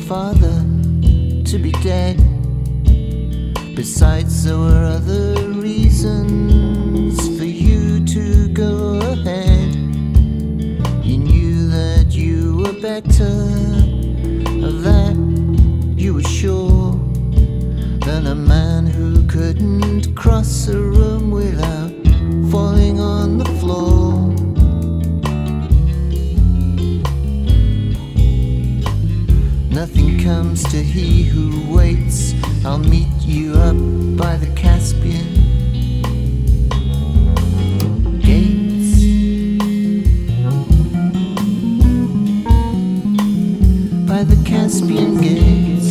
father to be dead. Besides, there were other reasons for you to go ahead. You knew that you were better, of that you were sure, than a man who couldn't cross a room without falling on the floor. Nothing comes to he who waits. I'll meet you up by the Caspian gates. By the Caspian gates.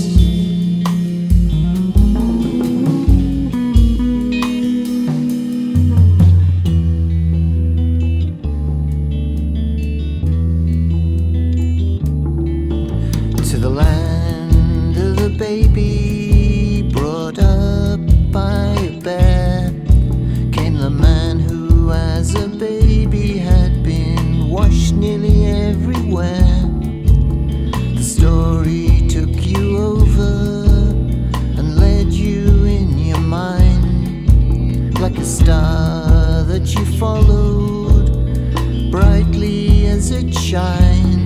To the land of the baby brought up by a bear came the man who as a baby had been washed nearly everywhere. The story took you over and led you in your mind like a star that you followed brightly as it shined.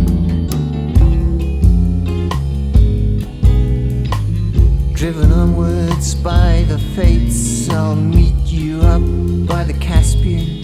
Driven onwards by the fates, I'll meet you up by the Caspian